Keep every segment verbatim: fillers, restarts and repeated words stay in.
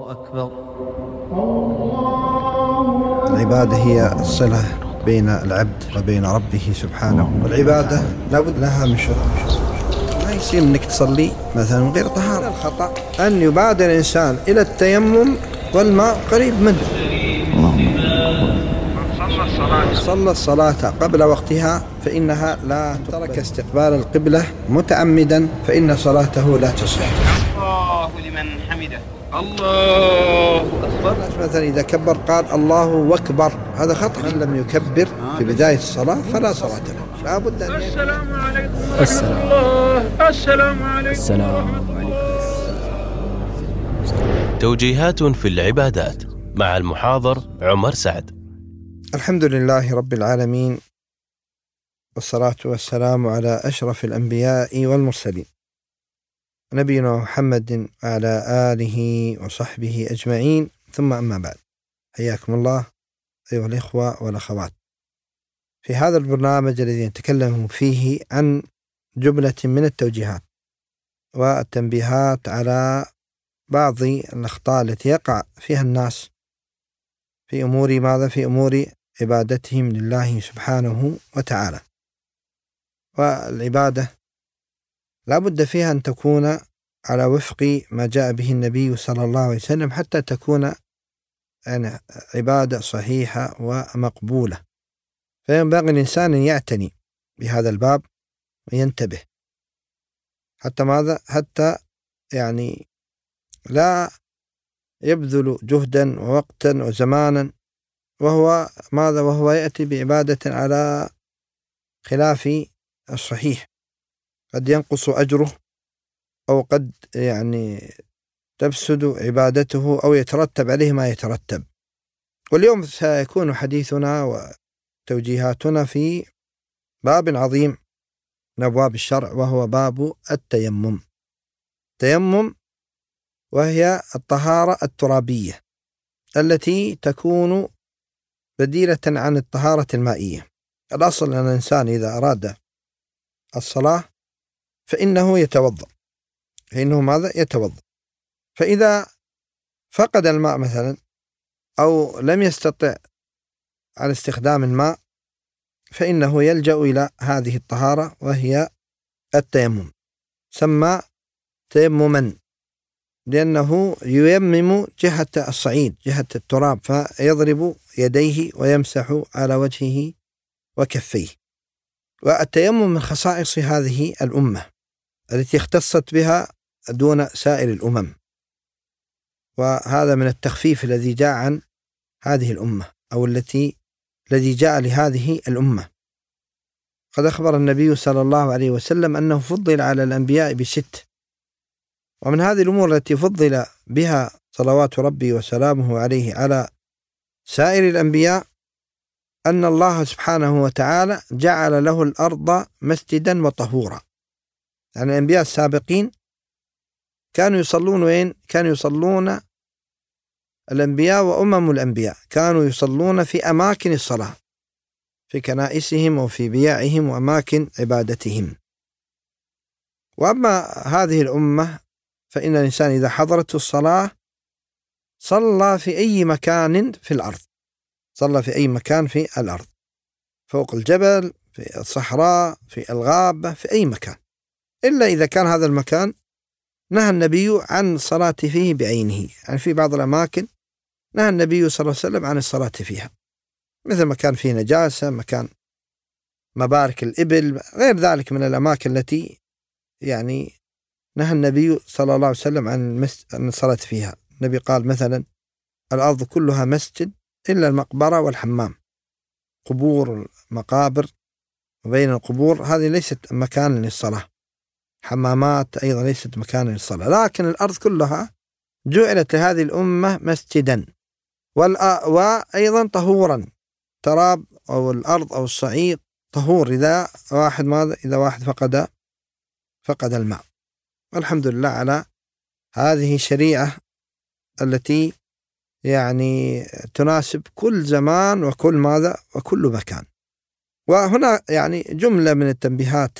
أكبر. العبادة هي الصلة بين العبد وبين ربه سبحانه، والعبادة لابد لها من شروط. ما يصير انك تصلي مثلا من غير طهارة. الخطأ أن يبادر الإنسان إلى التيمم والماء قريب منه. صلى الصلاة قبل وقتها فإنها لا ترك استقبال القبلة متعمدا فإن صلاته لا تصح. الله لمن حمده. الله أكبر. مثلا إذا كبر قال الله أكبر، هذا خطأ. من لم يكبر في بداية الصلاة فلا صلاة له. لا بد أن السلام عليكم ورحمة الله. السلام عليكم. السلام عليكم. توجيهات في العبادات مع المحاضر عمر سعد. الحمد لله رب العالمين، والصلاة والسلام على أشرف الأنبياء والمرسلين نبينا محمد وعلى آله وصحبه أجمعين، ثم أما بعد. حياكم الله أيها الإخوة والأخوات في هذا البرنامج الذي نتكلم فيه عن جملة من التوجيهات والتنبيهات على بعض الأخطاء التي يقع فيها الناس في أمور ماذا في أمور عبادتهم لله سبحانه وتعالى. والعبادة لا بد فيها أن تكون على وفق ما جاء به النبي صلى الله عليه وسلم حتى تكون يعني عبادة صحيحة ومقبولة. فينبغي الإنسان أن يعتني بهذا الباب وينتبه حتى ماذا حتى يعني لا يبذل جهدا ووقتا وزمانا وهو ماذا وهو يأتي بعبادة على خلاف الصحيح، قد ينقص أجره أو قد يعني تفسد عبادته أو يترتب عليه ما يترتب. واليوم سيكون حديثنا وتوجيهاتنا في باب عظيم من أبواب الشرع، وهو باب التيمم. التيمم وهي الطهارة الترابية التي تكون بديلة عن الطهارة المائية. الأصل أن الإنسان إذا أراد الصلاة فإنه يتوضأ فإنه ماذا يتوضأ فإذا فقد الماء مثلا أو لم يستطع على استخدام الماء فإنه يلجأ إلى هذه الطهارة وهي التيمم. سمى تيمما لأنه ييمم جهة الصعيد جهة التراب، فيضرب يديه ويمسح على وجهه وكفيه. والتيمم من خصائص هذه الأمة التي اختصت بها دون سائر الأمم، وهذا من التخفيف الذي جاء عن هذه الأمة أو التي الذي جاء لهذه الأمة. قد أخبر النبي صلى الله عليه وسلم أنه فضل على الأنبياء بست، ومن هذه الأمور التي فضل بها صلوات ربي وسلامه عليه على سائر الأنبياء أن الله سبحانه وتعالى جعل له الأرض مسجدا وطهورا. يعني الأنبياء السابقين كانوا يصلون وين؟ كانوا يصلون الأنبياء وأمم الأنبياء كانوا يصلون في أماكن الصلاة، في كنائسهم وفي بياعهم وأماكن عبادتهم. وأما هذه الأمة فإن الإنسان إذا حضرته الصلاة صلى في أي مكان في الأرض، صلى في أي مكان في الأرض، فوق الجبل، في الصحراء، في الغابة، في أي مكان، إلا إذا كان هذا المكان نهى النبي عن الصلاة فيه بعينه. يعني في بعض الأماكن نهى النبي صلى الله عليه وسلم عن الصلاة فيها، مثل مكان فيه نجاسة، مكان مبارك الإبل، غير ذلك من الأماكن التي يعني نهى النبي صلى الله عليه وسلم عن الصلاة فيها. النبي قال مثلا الأرض كلها مسجد إلا المقبرة والحمام. قبور المقابر وبين القبور هذه ليست مكان للصلاة، حمامات أيضا ليست مكان للصلاة، لكن الأرض كلها جعلت لهذه الأمة مسجدا وأيضا طهورا. تراب أو الأرض أو الصعيد طهور إذا واحد ماذا إذا واحد فقد فقد الماء. والحمد لله على هذه الشريعة التي يعني تناسب كل زمان وكل ماذا وكل مكان. وهنا يعني جملة من التنبيهات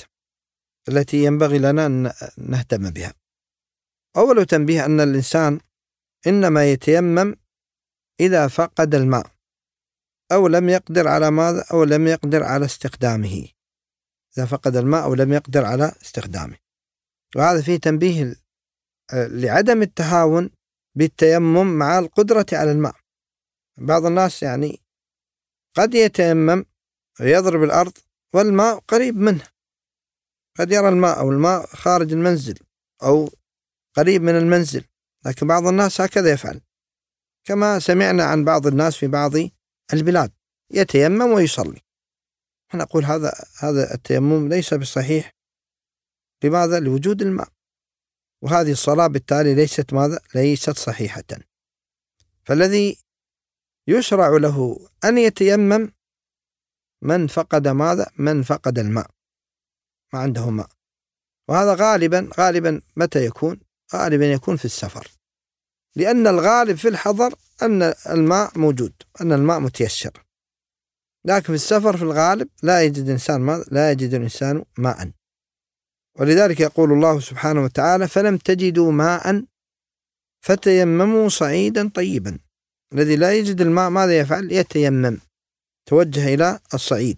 التي ينبغي لنا أن نهتم بها. أول تنبيه أن الإنسان إنما يتيمم إذا فقد الماء أو لم يقدر على ماذا أو لم يقدر على استخدامه، إذا فقد الماء أو لم يقدر على استخدامه. وهذا فيه تنبيه لعدم التهاون بالتيمم مع القدرة على الماء. بعض الناس يعني قد يتيمم ويضرب الأرض والماء قريب منه، قد يرى الماء أو الماء خارج المنزل أو قريب من المنزل، لكن بعض الناس هكذا يفعل، كما سمعنا عن بعض الناس في بعض البلاد يتيمم ويصلي. نقول هذا هذا التيمم ليس بصحيح. لماذا؟ لوجود الماء، وهذه الصلاة بالتالي ليست ماذا؟ ليست صحيحة. فالذي يشرع له أن يتيمم من فقد ماذا؟ من فقد الماء، ما عنده ماء. وهذا غالبا غالبا متى يكون؟ غالبا يكون في السفر، لأن الغالب في الحضر أن الماء موجود، أن الماء متيسر، لكن في السفر في الغالب لا يجد إنسان ماء، لا يجد الإنسان ماء. ولذلك يقول الله سبحانه وتعالى: فلم تجدوا ماء فتيمموا صعيدا طيبا. الذي لا يجد الماء ماذا يفعل؟ يتيمم، توجه إلى الصعيد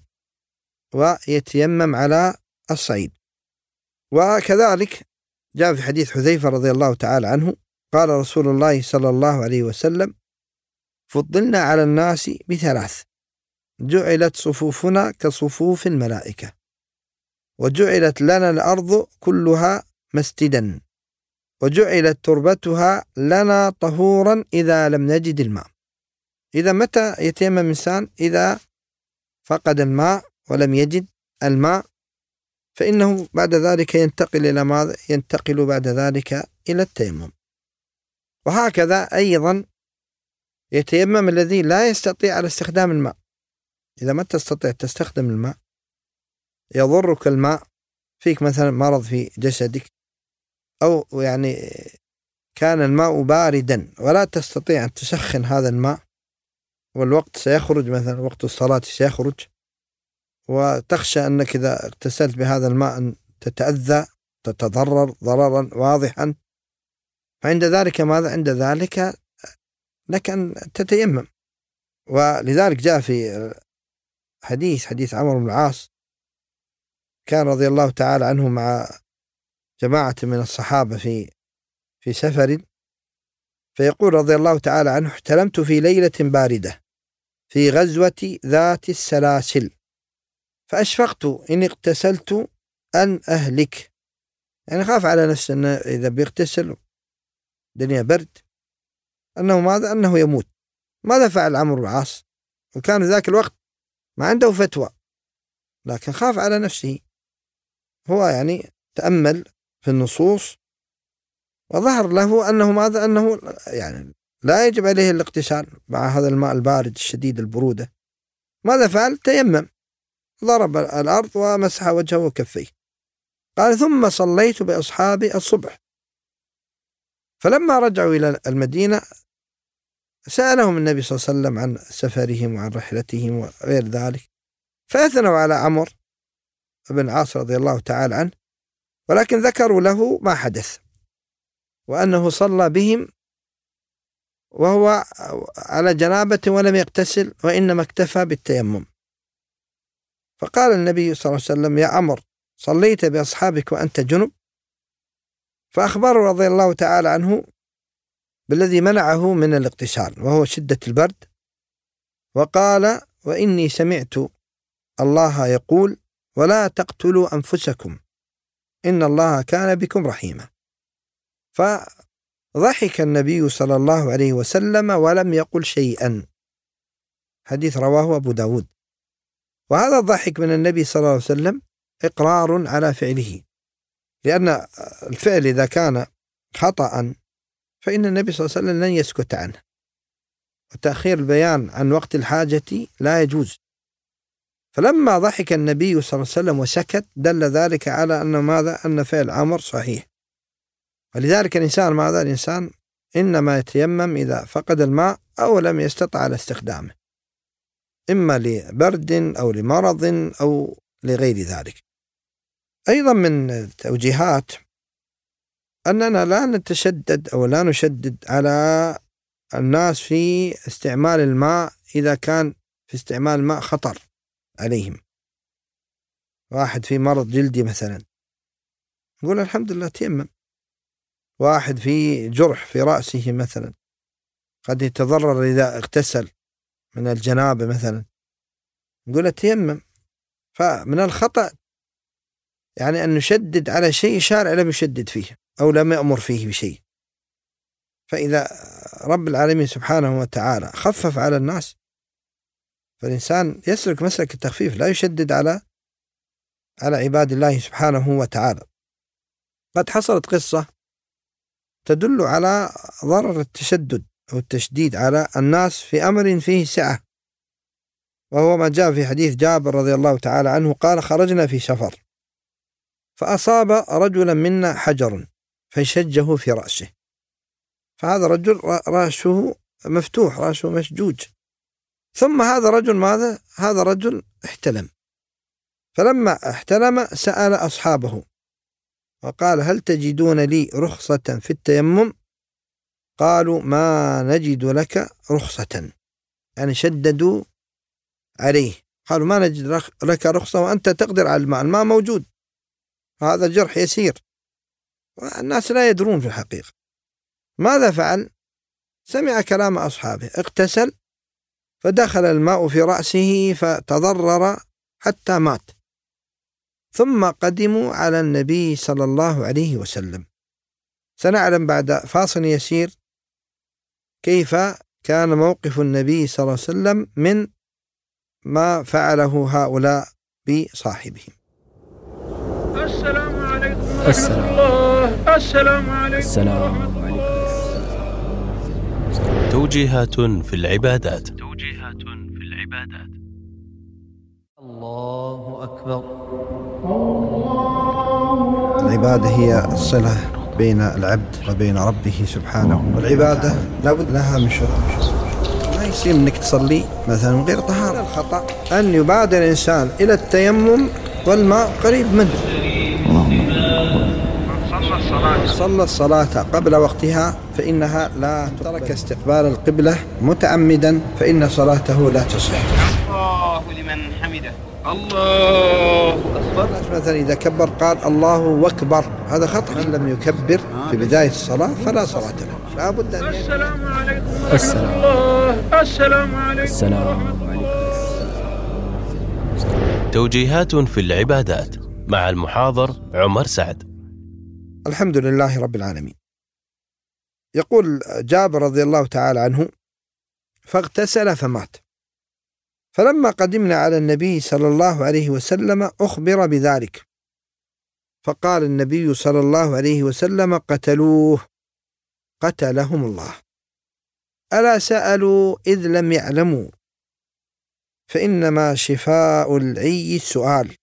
ويتيمم على الصعيد. وكذلك جاء في حديث حذيفة رضي الله تعالى عنه قال رسول الله صلى الله عليه وسلم: فضلنا على الناس بثلاث: جعلت صفوفنا كصفوف الملائكة، وجعلت لنا الأرض كلها مسجدا، وجعلت تربتها لنا طهورا إذا لم نجد الماء. إذا متى يتيمم الإنسان؟ إذا فقد الماء ولم يجد الماء، فإنه بعد ذلك ينتقل إلى ماذا؟ ينتقل بعد ذلك إلى التيمم. وهكذا أيضا يتيمم الذي لا يستطيع على استخدام الماء. إذا ما تستطيع تستخدم الماء، يضرك الماء، فيك مثلا مرض في جسدك، أو يعني كان الماء باردا ولا تستطيع أن تسخن هذا الماء، والوقت سيخرج مثلا وقت الصلاة سيخرج، وتخشى أنك إذا اغتسلت بهذا الماء أن تتأذى تتضرر ضررا واضحا، فعند ذلك ماذا؟ عند ذلك لك أن تتيمم. ولذلك جاء في حديث حديث عمرو بن العاص، كان رضي الله تعالى عنه مع جماعة من الصحابة في في سفر، فيقول رضي الله تعالى عنه: احتلمت في ليلة باردة في غزوة ذات السلاسل، فأشفقت إن اغتسلت أن أهلك، يعني خاف على نفسه أنه إذا بيغتسل دنيا برد أنه ماذا؟ أنه يموت. ماذا فعل عمرو بن العاص؟ وكان ذاك الوقت ما عنده فتوى، لكن خاف على نفسه، هو يعني تأمل في النصوص وظهر له أنه ماذا؟ أنه يعني لا يجب عليه الاغتسال مع هذا الماء البارد الشديد البرودة. ماذا فعل؟ تيمم، ضرب الأرض ومسح وجهه وكفيه. قال: ثم صليت بأصحابي الصبح، فلما رجعوا إلى المدينة سألهم النبي صلى الله عليه وسلم عن سفرهم وعن رحلتهم وغير ذلك، فأثنوا على عمرو بن العاص رضي الله تعالى عنه، ولكن ذكروا له ما حدث، وأنه صلى بهم وهو على جنابة ولم يغتسل، وإنما اكتفى بالتيمم. فقال النبي صلى الله عليه وسلم: يا عمرو، صليت بأصحابك وأنت جنب؟ فأخبره رضي الله تعالى عنه بالذي منعه من الاغتسال وهو شدة البرد، وقال: وإني سمعت الله يقول: ولا تقتلوا أنفسكم إن الله كان بكم رحيما. فضحك النبي صلى الله عليه وسلم ولم يقل شيئا. حديث رواه أبو داود. وهذا الضحك من النبي صلى الله عليه وسلم إقرار على فعله، لأن الفعل إذا كان خطأ فإن النبي صلى الله عليه وسلم لن يسكت عنه، وتأخير البيان عن وقت الحاجة لا يجوز. فلما ضحك النبي صلى الله عليه وسلم وسكت دل ذلك على أن ماذا؟ أن فعل عمر صحيح. ولذلك الإنسان ماذا؟ الإنسان إنما يتيمم إذا فقد الماء أو لم يستطع على استخدامه، إما لبرد أو لمرض أو لغير ذلك. أيضا من توجيهات أننا لا نتشدد أو لا نشدد على الناس في استعمال الماء إذا كان في استعمال الماء خطر عليهم. واحد في مرض جلدي مثلا نقول الحمد لله تيمم. واحد في جرح في رأسه مثلا قد يتضرر إذا اغتسل من الجنابة مثلا نقول تيمم. فمن الخطأ يعني أن نشدد على شيء شارع لم يشدد فيه أو لم يأمر فيه بشيء. فإذا رب العالمين سبحانه وتعالى خفف على الناس فالإنسان يسلك مسلك التخفيف، لا يشدد على على عباد الله سبحانه وتعالى. قد حصلت قصة تدل على ضرر التشدد أو التشديد على الناس في أمر فيه سعة، وهو ما جاء في حديث جابر رضي الله تعالى عنه قال: خرجنا في سفر فأصاب رجلا منا حجر فشجه في رأسه، فهذا رجل رأسه مفتوح، رأسه مشجوج، ثم هذا رجل ماذا؟ هذا رجل احتلم، فلما احتلم سأل أصحابه وقال: هل تجدون لي رخصة في التيمم؟ قالوا: ما نجد لك رخصة، يعني شددوا عليه، قالوا: ما نجد لك رخصة وأنت تقدر على الماء، الماء موجود، هذا جرح يسير. الناس لا يدرون في الحقيقة. ماذا فعل؟ سمع كلام أصحابه، اغتسل فدخل الماء في رأسه فتضرر حتى مات، ثم قدموا على النبي صلى الله عليه وسلم. سنعلم بعد فاصل يسير كيف كان موقف النبي صلى الله عليه وسلم من ما فعله هؤلاء بصاحبهم. السلام عليكم ورحمة الله. السلام عليكم. السلام عليكم. توجيهات في العبادات. توجيهات في العبادات. الله أكبر. العبادة هي الصلة بين العبد وبين ربه سبحانه، والعبادة لابد لها من شروط. ما يصير انك تصلي مثلا من غير طهارة. الخطأ أن يبادر الإنسان إلى التيمم والماء قريب منه. صلى الصلاة قبل وقتها فإنها لا ترك استقبال القبلة متعمدا فإن صلاته لا تصح. الله لمن حمده. الله أكبر. مثلا إذا كبر قال الله أكبر، هذا خطأ. من لم يكبر في بداية الصلاة فلا صلاة له. لا بد أن السلام عليكم ورحمة الله. السلام عليكم. السلام عليكم. توجيهات في العبادات مع المحاضر عمر سعد. الحمد لله رب العالمين. يقول جابر رضي الله تعالى عنه: فاغتسل فمات، فلما قدمنا على النبي صلى الله عليه وسلم أخبر بذلك، فقال النبي صلى الله عليه وسلم: قتلوه قتلهم الله، ألا سألوا إذ لم يعلموا، فإنما شفاء العي السؤال.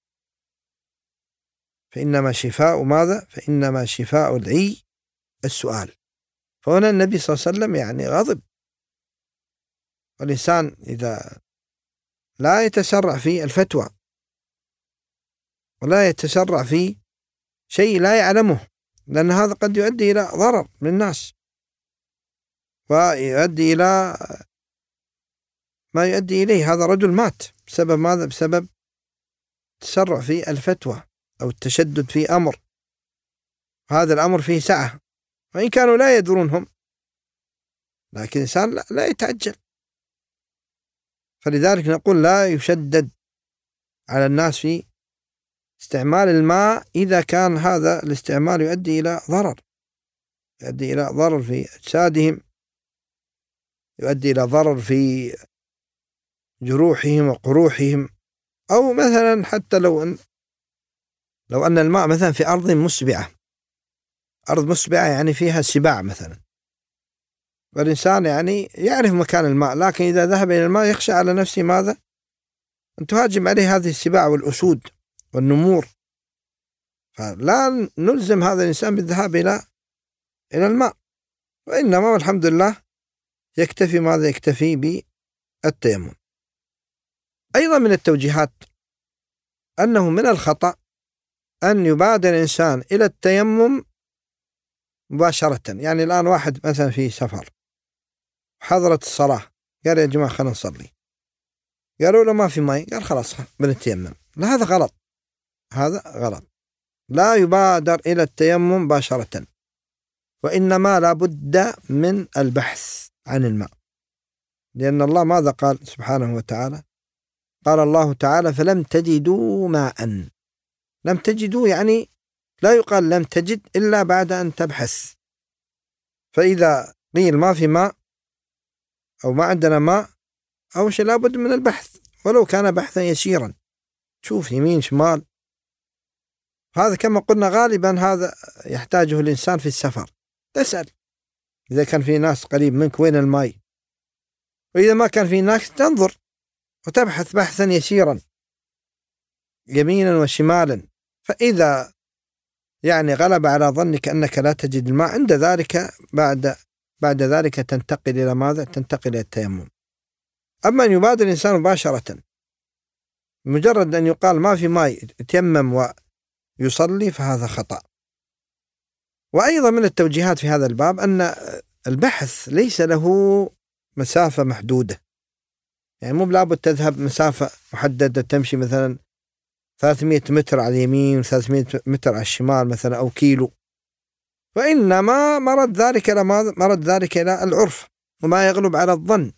فإنما شفاء ماذا؟ فإنما شفاء العي السؤال. فهنا النبي صلى الله عليه وسلم يعني غضب. والإنسان إذا لا يتسرع في الفتوى ولا يتسرع في شيء لا يعلمه، لأن هذا قد يؤدي إلى ضرر للناس ويؤدي إلى ما يؤدي إليه. هذا رجل مات بسبب ماذا؟ بسبب تسرع في الفتوى أو التشدد في أمر، هذا الأمر فيه سعة، وإن كانوا لا يدرونهم، لكن الإنسان لا يتعجل. فلذلك نقول لا يشدد على الناس في استعمال الماء إذا كان هذا الاستعمال يؤدي إلى ضرر، يؤدي إلى ضرر في أجسادهم، يؤدي إلى ضرر في جروحهم وقروحهم، أو مثلا حتى لو أن لو أن الماء مثلا في أرض مسبعة، أرض مسبعة يعني فيها سباع مثلا، والإنسان يعني يعرف مكان الماء، لكن إذا ذهب إلى الماء يخشى على نفسه ماذا؟ أن تهاجم عليه هذه السباع والأسود والنمور، فلا نلزم هذا الإنسان بالذهاب إلى إلى الماء، وإنما والحمد لله يكتفي ماذا؟ يكتفي بالتيمم. أيضا من التوجيهات أنه من الخطأ أن يبادر الإنسان إلى التيمم مباشرة. يعني الآن واحد مثلا في سفر حضرت الصلاة، قال يا جماعة خلنا نصلي، قالوا له ما في ماء، قال خلاص بنتيمم. لا، هذا غلط، هذا غلط. لا يبادر إلى التيمم مباشرة، وإنما لا بد من البحث عن الماء، لأن الله ماذا قال سبحانه وتعالى؟ قال الله تعالى فلم تجدوا ماء. لم تجدوا يعني لا يقال لم تجد إلا بعد أن تبحث. فإذا قيل ما في ماء أو ما عندنا ماء أو شيء، لابد من البحث ولو كان بحثا يسيرا، تشوف يمين شمال. هذا كما قلنا غالبا هذا يحتاجه الإنسان في السفر، تسأل إذا كان في ناس قريب منك وين الماء، وإذا ما كان في ناس تنظر وتبحث بحثا يسيرا يمينا وشمالا. فإذا يعني غلب على ظنك أنك لا تجد الماء، عند ذلك بعد بعد ذلك تنتقل إلى ماذا؟ تنتقل إلى التيمم. أما أن يبادر الإنسان مباشرة مجرد أن يقال ما في ماء يتيمم ويصلي، فهذا خطأ. وأيضا من التوجيهات في هذا الباب أن البحث ليس له مسافة محدودة، يعني مو لابد تذهب مسافة محددة تمشي مثلا ثلاثمائة متر على اليمين وثلاثمائة متر على الشمال مثلا أو كيلو، وإنما مرد ذلك إلى ماذا؟ مرد ذلك إلى العرف وما يغلب على الظن.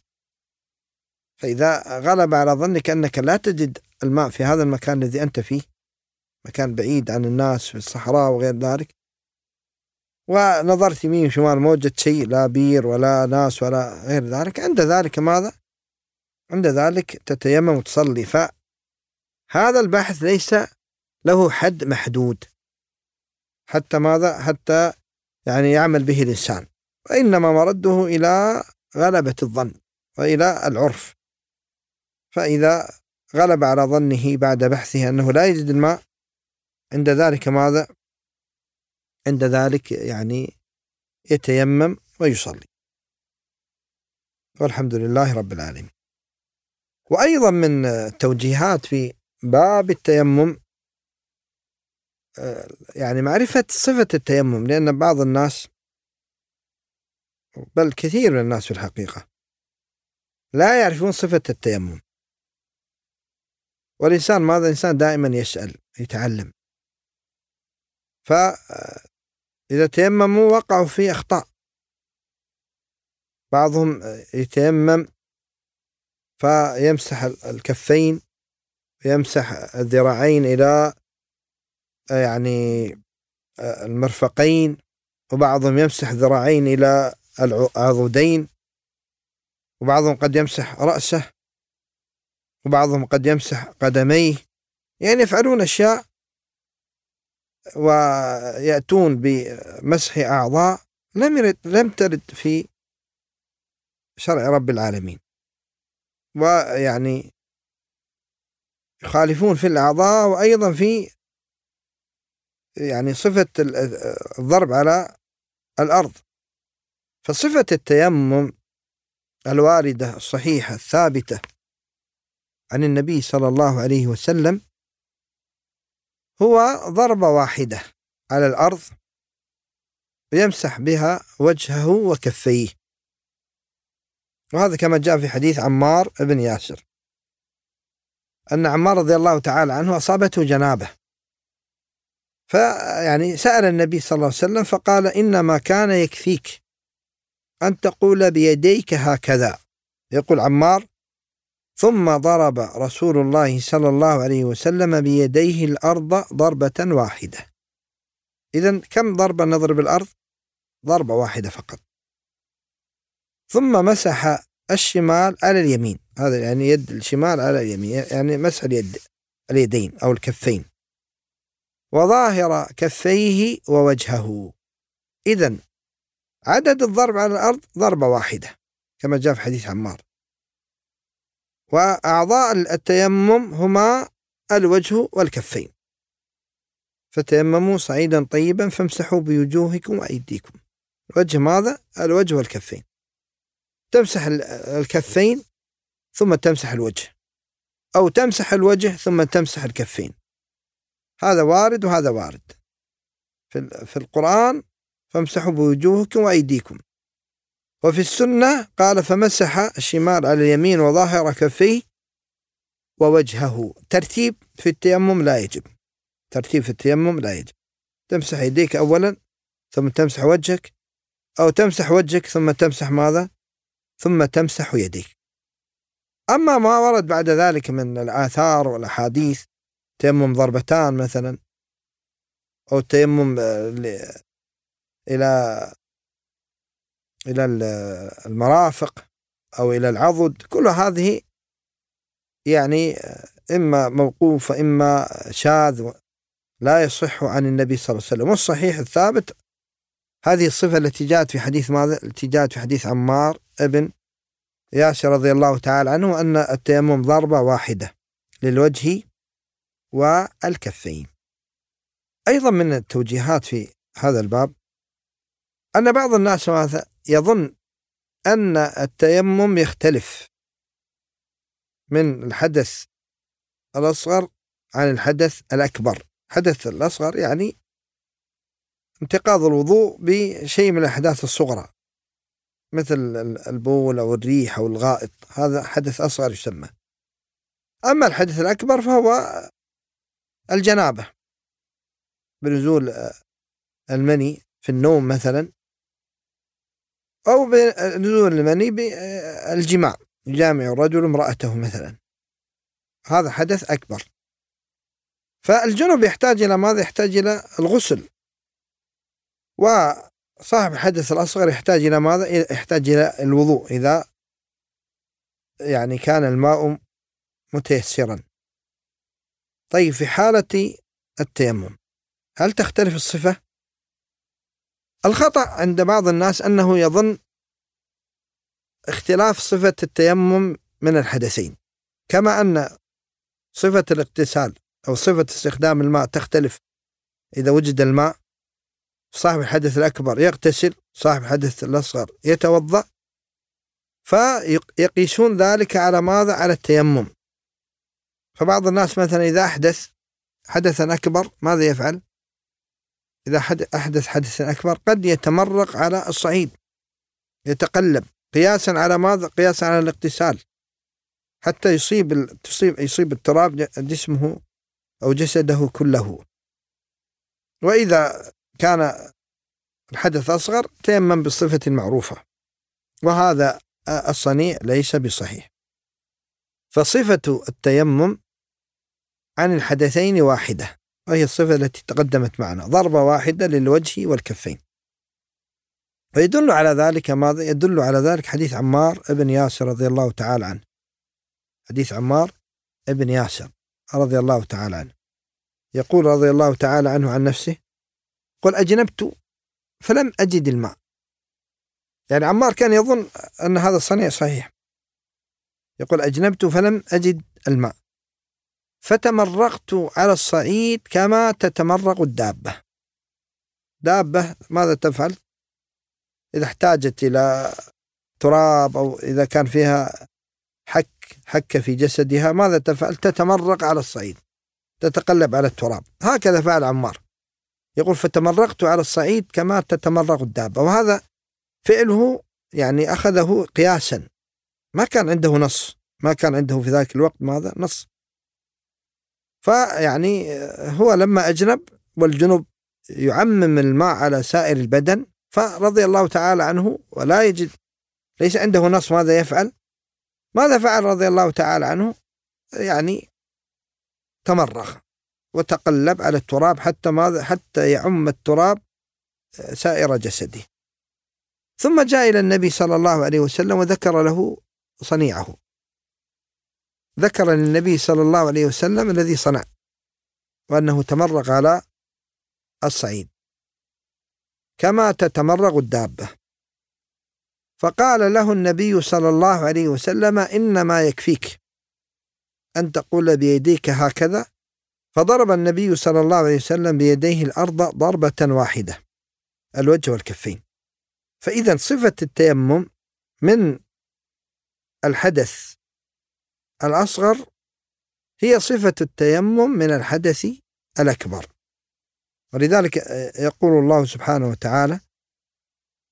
فإذا غلب على ظنك أنك لا تجد الماء في هذا المكان الذي أنت فيه، مكان بعيد عن الناس في الصحراء وغير ذلك، ونظرت يمين وشمال ما وجدت شيء، لا بير ولا ناس ولا غير ذلك، عند ذلك ماذا؟ عند ذلك تتيمم وتصلي. فهذا البحث ليس له حد محدود حتى ماذا؟ حتى يعني يعمل به الإنسان، وإنما مرده إلى غلبة الظن وإلى العرف. فإذا غلب على ظنه بعد بحثه أنه لا يجد الماء، عند ذلك ماذا؟ عند ذلك يعني يتيمم ويصلي، والحمد لله رب العالمين. وأيضا من التوجيهات في باب التيمم يعني معرفة صفة التيمم، لأن بعض الناس بل كثير من الناس في الحقيقة لا يعرفون صفة التيمم. والإنسان ماذا؟ الإنسان دائما يسأل يتعلم، فإذا تيمموا وقعوا في أخطاء. بعضهم يتيمم فيمسح الكفين ويمسح الذراعين إلى يعني المرفقين، وبعضهم يمسح ذراعين إلى العضدين، وبعضهم قد يمسح رأسه، وبعضهم قد يمسح قدميه. يعني يفعلون أشياء ويأتون بمسح أعضاء لم يرد لم ترد في شرع رب العالمين، ويعني يخالفون في الأعضاء وأيضا في يعني صفة الضرب على الأرض. فصفة التيمم الواردة الصحيحة الثابتة عن النبي صلى الله عليه وسلم هو ضربة واحدة على الأرض ويمسح بها وجهه وكفيه، وهذا كما جاء في حديث عمار بن ياسر أن عمار رضي الله تعالى عنه أصابته جنابة، فيعني سأل النبي صلى الله عليه وسلم فقال إنما كان يكفيك أن تقول بيديك هكذا، يقول عمار ثم ضرب رسول الله صلى الله عليه وسلم بيديه الأرض ضربة واحدة. إذن كم ضربة نضرب الأرض؟ ضربة واحدة فقط. ثم مسح الشمال على اليمين، هذا يعني يد الشمال على اليمين، يعني مسح اليد اليدين أو الكفين، وظاهر كفيه ووجهه. إذن عدد الضرب على الأرض ضربة واحدة كما جاء في حديث عمار. وأعضاء التيمم هما الوجه والكفين، فتيمموا صعيدا طيبا فامسحوا بوجوهكم وأيديكم. الوجه ماذا؟ الوجه والكفين. تمسح الكفين ثم تمسح الوجه، أو تمسح الوجه ثم تمسح الكفين. هذا وارد وهذا وارد في في القرآن، فامسحوا بوجوهكم وأيديكم. وفي السنة قال فمسح الشمال على اليمين وظاهر كفيه ووجهه. ترتيب في التيمم لا يجب، ترتيب في التيمم لا يجب. تمسح يديك أولا ثم تمسح وجهك، أو تمسح وجهك ثم تمسح ماذا؟ ثم تمسح يديك. أما ما ورد بعد ذلك من الآثار والأحاديث، تيمم ضربتان مثلا، أو التيمم إلى إلى المرافق أو إلى العضد، كل هذه يعني إما موقوف إما شاذ لا يصح عن النبي صلى الله عليه وسلم. والصحيح الثابت هذه الصفة التي جاءت في حديث ماذا؟ التي جاءت في حديث عمار ابن ياسر رضي الله تعالى عنه، أن التيمم ضربة واحدة للوجه والكفين. أيضا من التوجيهات في هذا الباب أن بعض الناس يظن أن التيمم يختلف من الحدث الأصغر عن الحدث الأكبر. الحدث الأصغر يعني انتقاض الوضوء بشيء من الأحداث الصغرى مثل البول أو الريح أو الغائط، هذا حدث أصغر يسمى. أما الحدث الأكبر فهو الجنابة بنزول المني في النوم مثلا، أو بنزول المني بالجماع، يجامع الرجل امرأته مثلا، هذا حدث أكبر. فالجنوب يحتاج إلى ماذا؟ يحتاج إلى الغسل. وصاحب الحدث الأصغر يحتاج إلى ماذا؟ يحتاج إلى الوضوء إذا يعني كان الماء متيسرا. طيب في حالة التيمم هل تختلف الصفة؟ الخطأ عند بعض الناس أنه يظن اختلاف صفة التيمم من الحدثين، كما أن صفة الاغتسال أو صفة استخدام الماء تختلف إذا وجد الماء. صاحب الحدث الأكبر يغتسل، صاحب الحدث الأصغر يتوضأ، فيقيسون ذلك على ماذا؟ على التيمم. فبعض الناس مثلا إذا أحدث حدثا أكبر ماذا يفعل؟ إذا أحدث حدثا أكبر قد يتمرق على الصعيد، يتقلب قياسا على ماذا؟ قياسا على الاغتسال، حتى يصيب تصيب يصيب التراب جسمه أو جسده كله. وإذا كان الحدث أصغر تيمم بالصفة المعروفة، وهذا الصنيع ليس بصحيح. فصفة التيمم عن الحدثين واحدة، وهي الصفة التي تقدمت معنا، ضربة واحدة للوجه والكفين. ويدل على ذلك ماذا؟ يدل على ذلك حديث عمار ابن ياسر رضي الله تعالى عنه، حديث عمار ابن ياسر رضي الله تعالى عنه يقول رضي الله تعالى عنه عن نفسه: قل أجنبت فلم أجد الماء. يعني عمار كان يظن أن هذا الصنيع صحيح، يقول أجنبت فلم أجد الماء فتمرقت على الصعيد كما تتمرق الدابة. دابة ماذا تفعل؟ إذا احتاجت إلى تراب أو إذا كان فيها حك حك في جسدها ماذا تفعل؟ تتمرق على الصعيد، تتقلب على التراب. هكذا فعل عمار، يقول فتمرقت على الصعيد كما تتمرق الدابة. وهذا فعله يعني أخذه قياسا، ما كان عنده نص، ما كان عنده في ذاك الوقت ماذا؟ نص. فيعني هو لما أجنب، والجنوب يعمم الماء على سائر البدن، فرضي الله تعالى عنه ولا يجد، ليس عنده نص، ماذا يفعل؟ ماذا فعل رضي الله تعالى عنه؟ يعني تمرغ وتقلب على التراب حتى ماذا؟ حتى يعم التراب سائر جسده. ثم جاء إلى النبي صلى الله عليه وسلم وذكر له صنيعه، ذكر للنبي صلى الله عليه وسلم الذي صنع، وأنه تمرغ على الصعيد كما تتمرغ الدابة. فقال له النبي صلى الله عليه وسلم: إنما يكفيك أن تقول بيديك هكذا. فضرب النبي صلى الله عليه وسلم بيديه الأرض ضربة واحدة، الوجه والكفين. فإذا صفة التيمم من الحدث الأصغر هي صفة التيمم من الحدث الأكبر. ولذلك يقول الله سبحانه وتعالى: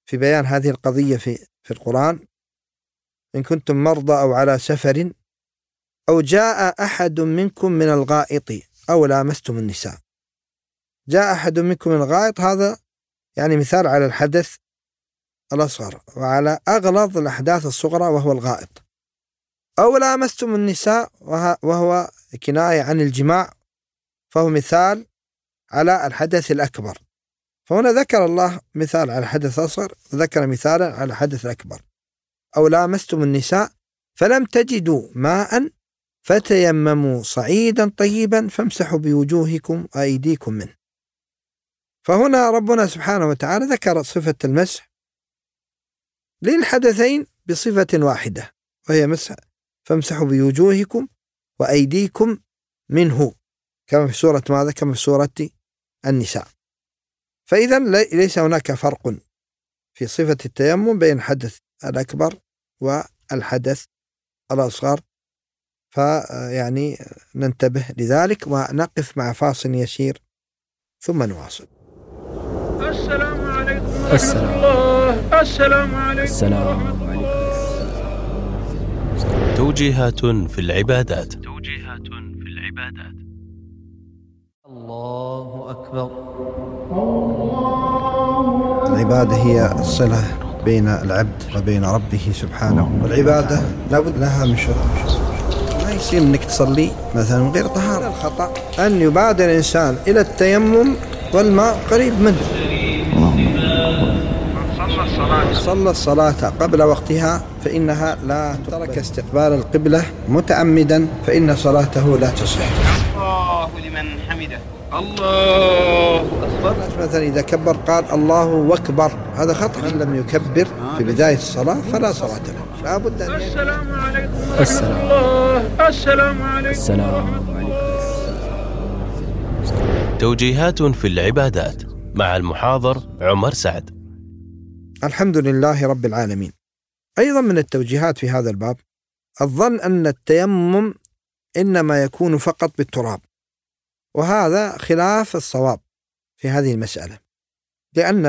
في بيان هذه القضية في في القرآن: إن كنتم مرضى أو على سفر أو جاء أحد منكم من الغائط أو لامستم النساء. جاء أحد منكم من الغائط، هذا يعني مثال على الحدث الأصغر وعلى أغلظ الأحداث الصغرى وهو الغائط. أو لامستم النساء وهو كناية عن الجماع، فهو مثال على الحدث الأكبر. فهنا ذكر الله مثال على الحدث الأصغر وذكر مثالا على الحدث الأكبر. أو لامستم النساء فلم تجدوا ماء فتيمموا صعيدا طيبا فامسحوا بوجوهكم وأيديكم منه. فهنا ربنا سبحانه وتعالى ذكر صفة المسح للحدثين بصفة واحدة، وهي مسح فامسحوا بوجوهكم وأيديكم منه، كما في سورة ماذا؟ كما في سورة النساء. فإذا ليس هناك فرق في صفة التيمم بين الحدث الأكبر والحدث الأصغر، فيعني ننتبه لذلك ونقف مع فاصل يسير ثم نواصل. السلام عليكم ورحمة الله. السلام عليكم. السلام. توجيهات في العبادات. توجيهات في العبادات. الله أكبر. العبادة هي الصلة بين العبد وبين ربه سبحانه، والعبادة لابد لها من شروط. ما يصير انك تصلي مثلا من غير طهارة. الخطأ أن يبادر الإنسان إلى التيمم والماء قريب منه. صلى الصلاة قبل وقتها فإنها لا ترك استقبال القبلة متعمدا فإن صلاته لا تصح. الله لمن حمده. الله أكبر. مثلا إذا كبر قال الله أكبر، هذا خطأ. من لم يكبر في بداية الصلاة فلا صلاة له. لا بد أن السلام عليكم ورحمة الله. السلام عليكم. السلام. توجيهات في العبادات مع المحاضر عمر سعد. الحمد لله رب العالمين. أيضا من التوجيهات في هذا الباب الظن أن التيمم إنما يكون فقط بالتراب، وهذا خلاف الصواب في هذه المسألة، لأن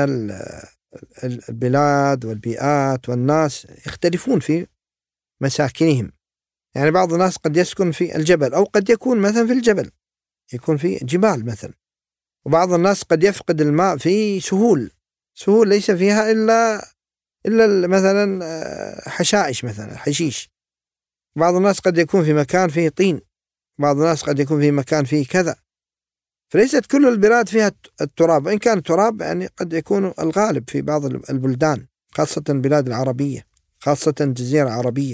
البلاد والبيئات والناس يختلفون في مساكنهم. يعني بعض الناس قد يسكن في الجبل، أو قد يكون مثلا في الجبل يكون في جبال مثلا، وبعض الناس قد يفقد الماء في سهول سهول ليس فيها إلا إلا مثلا حشائش مثلا حشيش. بعض الناس قد يكون في مكان فيه طين، بعض الناس قد يكون في مكان فيه كذا. فليست كل البلاد فيها التراب، وإن كان التراب يعني قد يكون الغالب في بعض البلدان، خاصة البلاد العربية، خاصة الجزيرة العربية.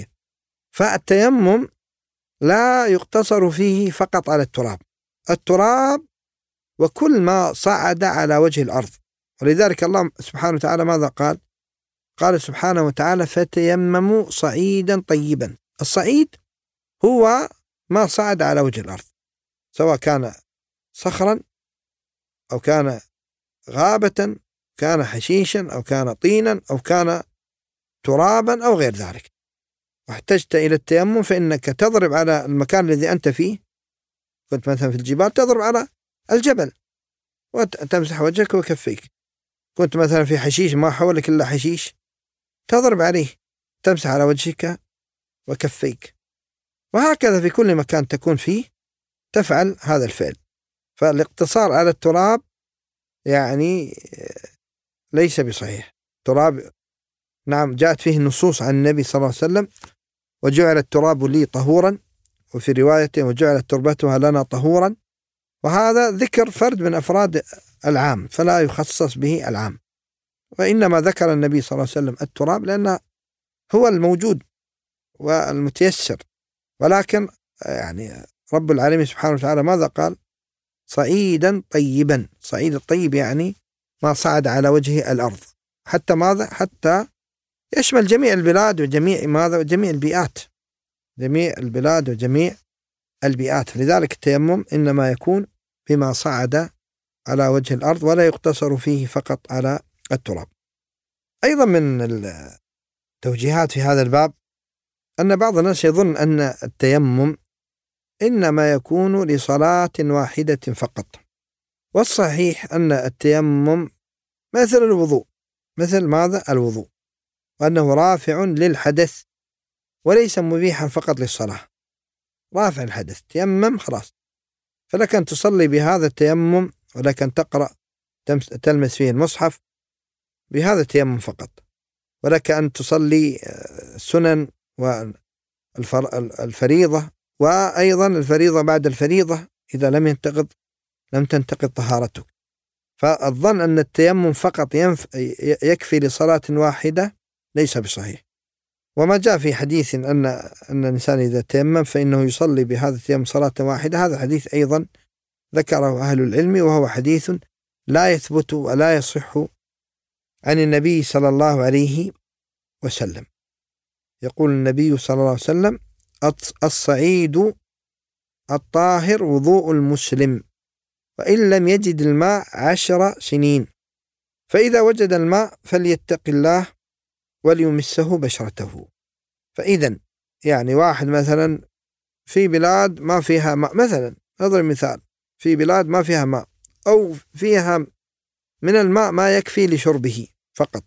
فالتيمم لا يقتصر فيه فقط على التراب، التراب وكل ما صعد على وجه الأرض. ولذلك الله سبحانه وتعالى ماذا قال؟ قال سبحانه وتعالى فتيمموا صعيدا طيبا. الصعيد هو ما صعد على وجه الأرض، سواء كان صخرا أو كان غابة، كان حشيشا أو كان طينا أو كان ترابا أو غير ذلك. واحتجت إلى التيمم فإنك تضرب على المكان الذي أنت فيه. كنت مثلا في الجبال تضرب على الجبل وتمسح وجهك وكفيك. كنت مثلا في حشيش ما حولك إلا حشيش تضرب عليه تمسح على وجهك وكفيك. وهكذا في كل مكان تكون فيه تفعل هذا الفعل. فالاقتصار على التراب يعني ليس بصحيح. تراب نعم جاءت فيه النصوص عن النبي صلى الله عليه وسلم وجعل التراب لي طهورا، وفي رواية وجعلت تربتها لنا طهورا، وهذا ذكر فرد من أفراد العام فلا يخصص به العام. وإنما ذكر النبي صلى الله عليه وسلم التراب لأنه هو الموجود والمتيسر. ولكن يعني رب العالمين سبحانه وتعالى ماذا قال؟ صعيدا طيبا. صعيد الطيب يعني ما صعد على وجه الأرض، حتى ماذا؟ حتى يشمل جميع البلاد وجميع ماذا؟ وجميع البيئات، جميع البلاد وجميع البيئات. لذلك التيمم إنما يكون بما صعد على وجه الأرض ولا يقتصر فيه فقط على التراب. أيضا من التوجيهات في هذا الباب أن بعض الناس يظن أن التيمم إنما يكون لصلاة واحدة فقط، والصحيح أن التيمم مثل الوضوء، مثل ماذا؟ الوضوء، وأنه رافع للحدث وليس مبيحا فقط للصلاة، رافع الحدث. تيمم خلاص، فلك أن تصلي بهذا التيمم، ولك أن تقرأ تلمس فيه المصحف بهذا التيمم فقط، ولك أن تصلي السنن والفريضة، وأيضا الفريضة بعد الفريضة إذا لم ينتقض لم تنتقض طهارتك. فالظن أن التيمم فقط يكفي لصلاة واحدة ليس بصحيح. وما جاء في حديث أن أن الإنسان إذا تيمم فإنه يصلي بهذا التيمم صلاة واحدة، هذا حديث أيضا ذكره أهل العلم، وهو حديث لا يثبت ولا يصح عن النبي صلى الله عليه وسلم. يقول النبي صلى الله عليه وسلم: الصعيد الطاهر وضوء المسلم، وإن لم يجد الماء عشر سنين، فإذا وجد الماء فليتق الله وليمسه بشرته. فإذا يعني واحد مثلا في بلاد ما فيها ماء، مثلا نضرب مثال، في بلاد ما فيها ماء، أو فيها من الماء ما يكفي لشربه فقط،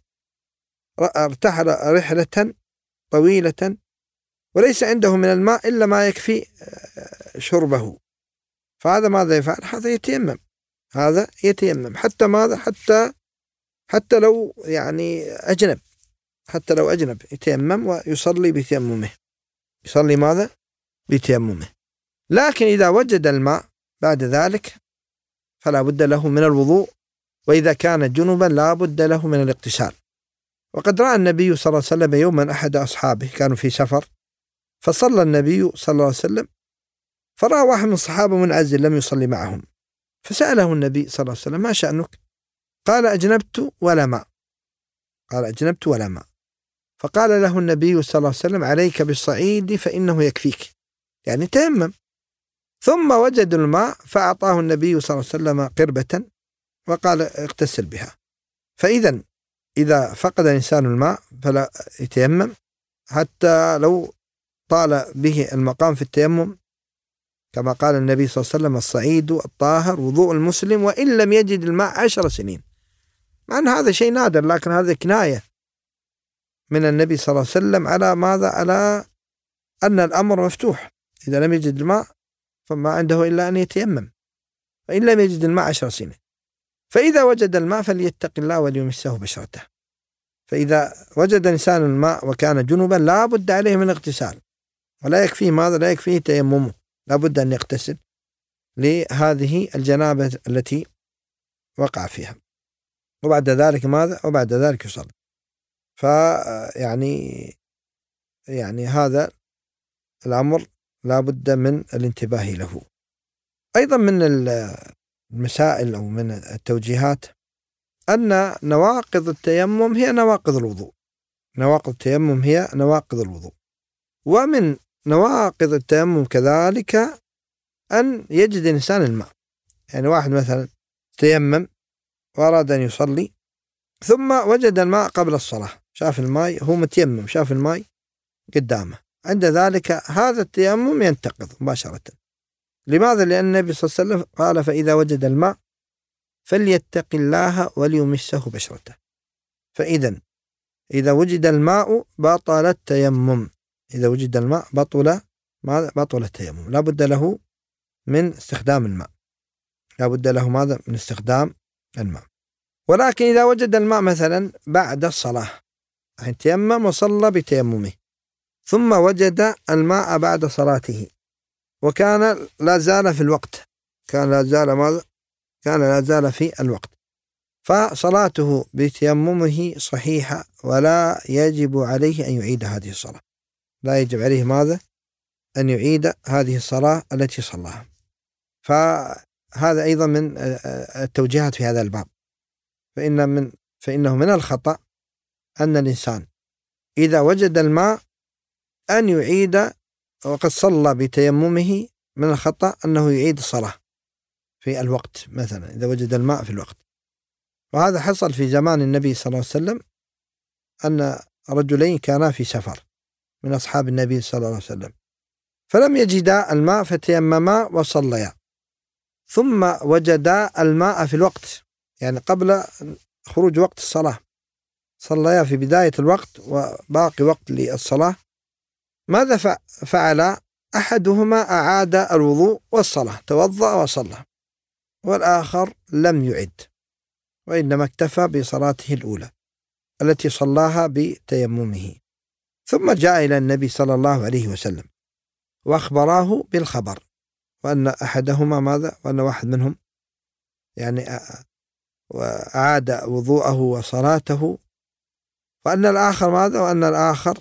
ارتحل رحلة طويلة وليس عنده من الماء إلا ما يكفي شربه، فهذا ماذا يفعل؟ هذا يتيمم، هذا يتيمم حتى ماذا؟ حتى حتى لو يعني أجنب، حتى لو أجنب يتيمم ويصلي بتيممه، يصلي ماذا؟ بتيممه. لكن إذا وجد الماء بعد ذلك فلا بد له من الوضوء، وإذا كان جنبا لا بد له من الاغتسال. وقد رأى النبي صلى الله عليه وسلم يوما أحد أصحابه كانوا في سفر، فصلى النبي صلى الله عليه وسلم، فرأى واحد من الصحابة منعزل لم يصلي معهم، فسأله النبي صلى الله عليه وسلم: ما شأنك؟ قال: أجنبت ولا ماء. قال: أجنبت ولا ماء. فقال له النبي صلى الله عليه وسلم: عليك بالصعيد فإنه يكفيك، يعني تيمم. ثم وجد الماء فأعطاه النبي صلى الله عليه وسلم قربة وقال: اغتسل بها. فإذا إذا فقد الإنسان الماء فلا يتيمم حتى لو طال به المقام في التيمم، كما قال النبي صلى الله عليه وسلم: الصعيد الطاهر وضوء المسلم وإن لم يجد الماء عشر سنين. مع أن هذا شيء نادر، لكن هذا كناية من النبي صلى الله عليه وسلم على ماذا؟ على أن الأمر مفتوح، إذا لم يجد الماء فما عنده إلا أن يتيمم، وإن لم يجد الماء عشر سنين. فإذا وجد الماء فليتق الله وليمسه بشرته. فإذا وجد الإنسان الماء وكان جنبا لا بد عليه من اغتسال، ولا يكفيه ماذا؟ لا يكفيه تيممه، لا بد أن يغتسل لهذه الجنابة التي وقع فيها، وبعد ذلك ماذا؟ وبعد ذلك يصلي. فيعني يعني هذا الأمر لا بد من الانتباه له. أيضا من المسائل أو من التوجيهات أن نواقض التيمم هي نواقض الوضوء، نواقض التيمم هي نواقض الوضوء. ومن نواقض التيمم كذلك أن يجد الإنسان الماء، يعني واحد مثلا تيمم وأراد أن يصلي ثم وجد الماء قبل الصلاة، شاف الماء، هو متيمم شاف الماء قدامه، عند ذلك هذا التيمم ينتقض مباشرة. لماذا؟ لأن النبي صلى الله عليه وسلم قال: فإذا وجد الماء فليتق الله وليمسه بشرته. فإذا إذا وجد الماء بطل التيمم، إذا وجد الماء بطل ماذا؟ بطل التيمم، لا بد له من استخدام الماء، لا بد له ماذا؟ من استخدام الماء. ولكن إذا وجد الماء مثلا بعد الصلاة، يعني تيمم وصلى بتيممه، ثم وجد الماء بعد صلاته وكان لا زال في الوقت، كان لا زال ماذا؟ كان لا زال في الوقت، فصلاته بتيممه صحيحة ولا يجب عليه أن يعيد هذه الصلاة، لا يجب عليه ماذا؟ أن يعيد هذه الصلاة التي صلاها. فهذا أيضا من التوجيهات في هذا الباب. فإن من فإنه من الخطأ أن الإنسان إذا وجد الماء أن يعيد وقد صلى بتيممه، من الخطأ أنه يعيد الصلاة في الوقت، مثلا إذا وجد الماء في الوقت. وهذا حصل في زمان النبي صلى الله عليه وسلم، أن رجلين كانا في سفر من أصحاب النبي صلى الله عليه وسلم، فلم يجدا الماء فتيمما وصليا، ثم وجدا الماء في الوقت، يعني قبل خروج وقت الصلاة، صليا في بداية الوقت وباقي وقت للصلاة، ماذا فعل؟ أحدهما أعاد الوضوء والصلاة، توضأ وصلى، والآخر لم يعد، وإنما اكتفى بصلاته الأولى التي صلاها بتيممه. ثم جاء إلى النبي صلى الله عليه وسلم وأخبراه بالخبر، وأن أحدهما ماذا؟ وأن واحد منهم يعني أعاد وضوءه وصلاته، وأن الآخر ماذا؟ وأن الآخر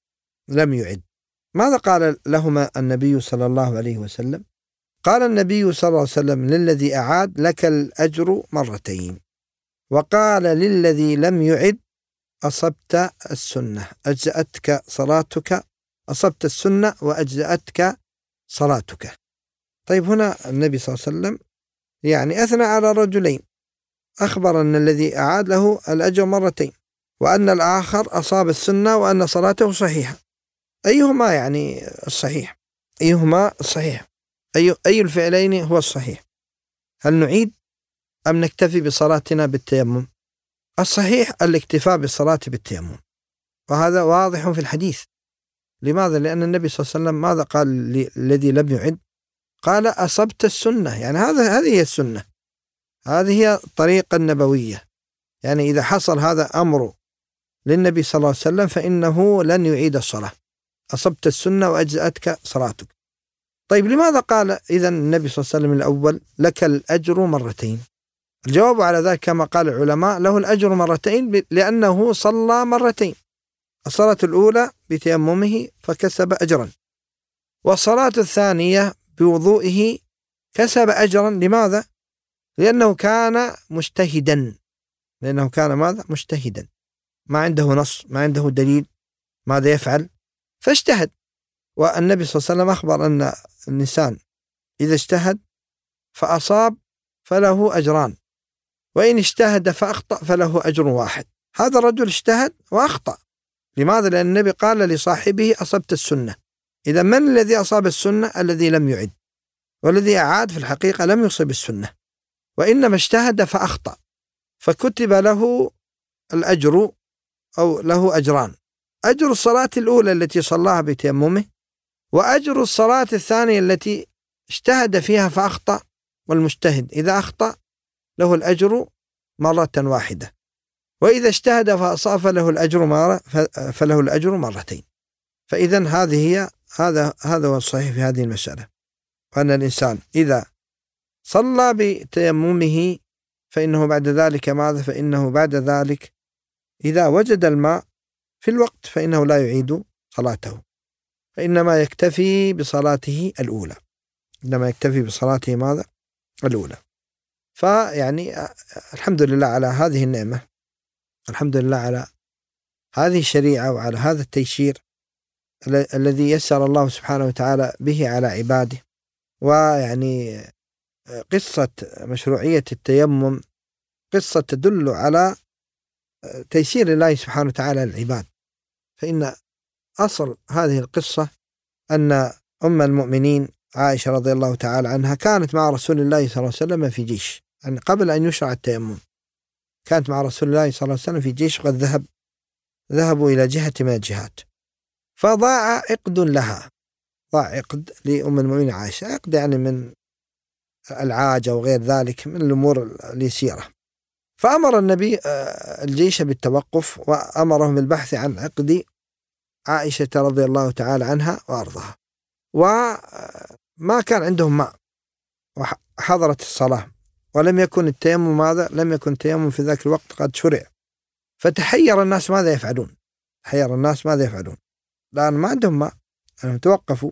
لم يعد. ماذا قال لهما النبي صلى الله عليه وسلم؟ قال النبي صلى الله عليه وسلم: للذي أعاد لك الأجر مرتين، وقال للذي لم يعد: أصبت السنة أجزأتك صلاتك، أصبت السنة وأجزأتك صلاتك. طيب هنا النبي صلى الله عليه وسلم يعني أثنى على رجلين، أخبر أن الذي أعاد له الأجر مرتين، وأن الآخر أصاب السنة وأن صلاته صحيحة. أيهما يعني الصحيح؟ أيهما الصحيح؟ أي أي الفعلين هو الصحيح؟ هل نعيد أم نكتفي بصلاتنا بالتيمم؟ الصحيح الاكتفاء بالصلاة بالتيمم، وهذا واضح في الحديث. لماذا؟ لأن النبي صلى الله عليه وسلم ماذا قال الذي لم يعد؟ قال: أصبت السنة، يعني هذا هذه هي السنة، هذه هي الطريقة النبوية. يعني إذا حصل هذا أمر للنبي صلى الله عليه وسلم فإنه لن يعيد الصلاة، أصبت السنة وأجزأتك صلاتك. طيب لماذا قال إذن النبي صلى الله عليه وسلم الأول لك الأجر مرتين؟ الجواب على ذلك كما قال العلماء: له الأجر مرتين لأنه صلى مرتين، الصلاة الأولى بتيممه فكسب أجرا، والصلاة الثانية بوضوئه كسب أجرا. لماذا؟ لأنه كان مجتهدا، لأنه كان ماذا؟ مجتهدا، ما عنده نص، ما عنده دليل ماذا يفعل، فاجتهد. والنبي صلى الله عليه وسلم أخبر أن الإنسان إذا اجتهد فأصاب فله أجران، وإن اجتهد فأخطأ فله أجر واحد. هذا الرجل اجتهد وأخطأ. لماذا؟ لأن النبي قال لصاحبه: أصبت السنة. إذا من الذي أصاب السنة؟ الذي لم يعد، والذي أعاد في الحقيقة لم يصب السنة، وإنما اجتهد فأخطأ، فكتب له الأجر أو له أجران: أجر الصلاة الأولى التي صلاها بتيممه، وأجر الصلاة الثانية التي اجتهد فيها فأخطأ. والمجتهد إذا أخطأ له الأجر مرة واحدة، وإذا اجتهد فأصاب فله الأجر مرة فله الأجر مرتين. فإذا هذه هي هذا هذا هو الصحيح في هذه المسألة، وأن الإنسان إذا صلى بتيممه فإنه بعد ذلك ماذا؟ فإنه بعد ذلك إذا وجد الماء في الوقت فإنه لا يعيد صلاته، فإنما يكتفي بصلاته الأولى، إنما يكتفي بصلاته ماذا؟ الأولى. فيعني الحمد لله على هذه النعمة، الحمد لله على هذه الشريعة وعلى هذا التيسير الذي يسر الله سبحانه وتعالى به على عباده. ويعني قصة مشروعية التيمم قصة تدل على تيسير الله سبحانه وتعالى للعباد. فإن أصل هذه القصة أن أم المؤمنين عائشة رضي الله تعالى عنها كانت مع رسول الله صلى الله عليه وسلم في جيش، يعني قبل أن يشرع التيمم كانت مع رسول الله صلى الله عليه وسلم في جيش، وقد ذهب ذهبوا إلى جهة من الجهات، فضاع عقد لها، ضاع عقد لأم المؤمنين عائشة، عقد يعني من العاجة وغير ذلك من الأمور اليسيرة. فأمر النبي الجيش بالتوقف وأمرهم بالبحث عن عقد عائشة رضي الله تعالى عنها وأرضها، وما كان عندهم ماء وحضرت الصلاة، ولم يكن التيمم ماذا؟ لم يكن التيمم في ذاك الوقت قد شرع. فتحير الناس ماذا يفعلون؟ حير الناس ماذا يفعلون؟ لأن ما عندهم ماء، يعني توقفوا،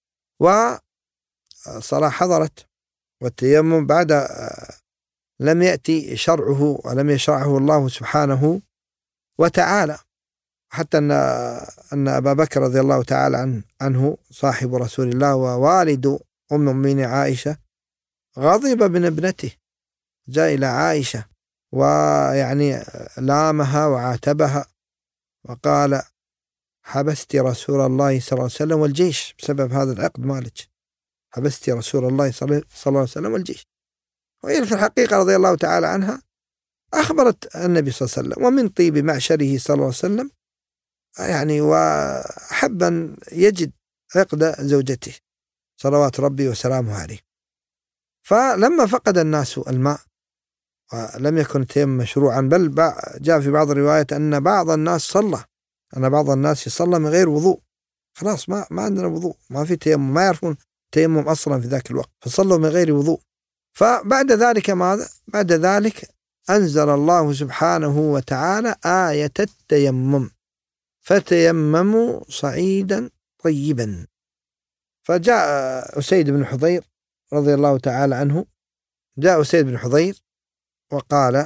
والصلاة حضرت والتيمم بعد لم يأتي شرعه ولم يشرعه الله سبحانه وتعالى، حتى أن أن أبا بكر رضي الله تعالى عنه, عنه صاحب رسول الله ووالد أم المؤمنين عائشة غضب من ابنته، جاء إلى عائشة ويعني لامها وعاتبها وقال: حبست رسول الله صلى الله عليه وسلم والجيش بسبب هذا العقد مالك، حبست رسول الله صلى الله عليه وسلم والجيش. وهي في الحقيقة رضي الله تعالى عنها أخبرت النبي صلى الله عليه وسلم ومن طيب معشره صلى الله عليه وسلم يعني وحب أن يجد عقد زوجته صلوات ربي وسلامه عليه. فلما فقد الناس الماء ولم يكن التيمم مشروعا، بل جاء في بعض الروايات أن بعض الناس صلى أن بعض الناس يصلى من غير وضوء، خلاص ما ما عندنا وضوء، ما في تيمم، ما يعرفون تيمم أصلا في ذاك الوقت، فصلوا من غير وضوء. فبعد ذلك ماذا؟ بعد ذلك أنزل الله سبحانه وتعالى آية التيمم، فتيمموا صعيدا طيبا. فجاء أسيد بن حضير رضي الله تعالى عنه، جاء أسيد بن حضير وقال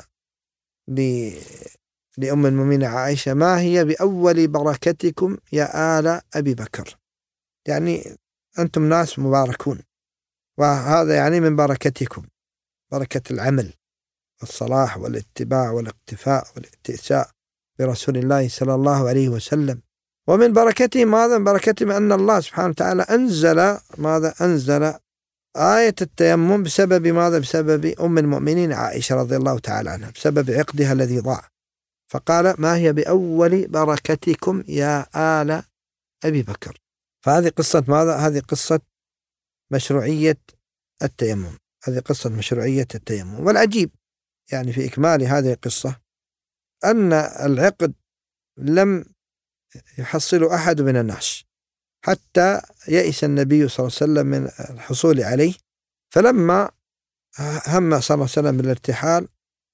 لأم المؤمنين عائشة: ما هي بأول بركتكم يا آل أبي بكر؟ يعني أنتم ناس مباركون، وهذا يعني من بركتكم، بركة العمل والصلاح والاتباع والاقتفاء والاتئساء برسول الله صلى الله عليه وسلم. ومن بركته ماذا؟ من بركته أن الله سبحانه وتعالى أنزل ماذا؟ أنزل آية التيمم بسبب ماذا؟ بسبب أم المؤمنين عائشة رضي الله تعالى عنها، بسبب عقدها الذي ضاع. فقال: ما هي بأول بركتكم يا آل أبي بكر. فهذه قصة ماذا؟ هذه قصة مشروعية التيمم، هذه قصة مشروعية التيمم. والعجيب يعني في إكمال هذه القصة أن العقد لم يحصل أحد من الناس حتى يئس النبي صلى الله عليه وسلم من الحصول عليه. فلما هم صلى الله عليه وسلم بالارتحال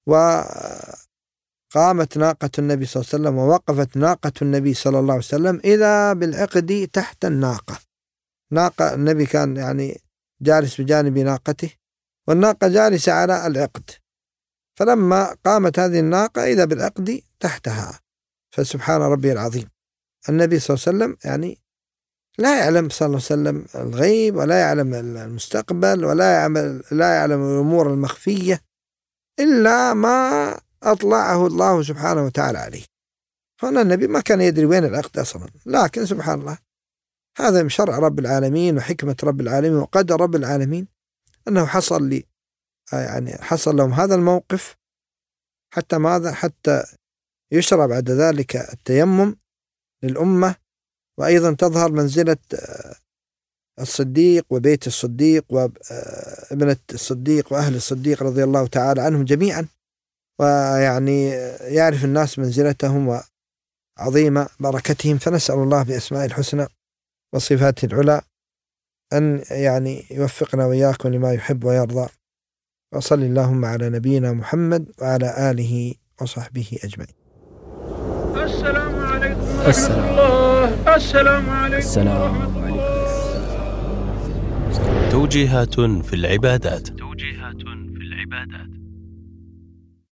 وقامت ناقة النبي صلى الله عليه وسلم ووقفت ناقة النبي صلى الله عليه وسلم إذا بالعقد تحت الناقة. ناقة النبي كان يعني جالس بجانب ناقته والناقة جالسة على العقد، فلما قامت هذه الناقة إذا بالعقد تحتها. فسبحان ربي العظيم، النبي صلى الله عليه وسلم يعني لا يعلم صلى الله عليه وسلم الغيب ولا يعلم المستقبل ولا يعلم لا يعلم الأمور المخفية إلا ما أطلعه الله سبحانه وتعالى عليه. هنا النبي ما كان يدري وين العقد أصلا، لكن سبحان الله هذا من شرع رب العالمين وحكمة رب العالمين وقدر رب العالمين أنه حصل لي يعني حصل لهم هذا الموقف حتى ماذا؟ حتى يشرع بعد ذلك التيمم للأمة، وأيضا تظهر منزلة الصديق وبيت الصديق وابنة الصديق وأهل الصديق رضي الله تعالى عنهم جميعا، ويعني يعرف الناس منزلتهم وعظيم بركتهم. فنسأل الله بأسماء الحسنى وصفاته العلى أن يعني يوفقنا وإياكم لما يحب ويرضى. وصل اللهم على نبينا محمد وعلى آله وصحبه أجمعين. السلام عليكم ورحمة الله. السلام عليكم. السلام عليكم. توجيهات في العبادات. توجيهات في العبادات.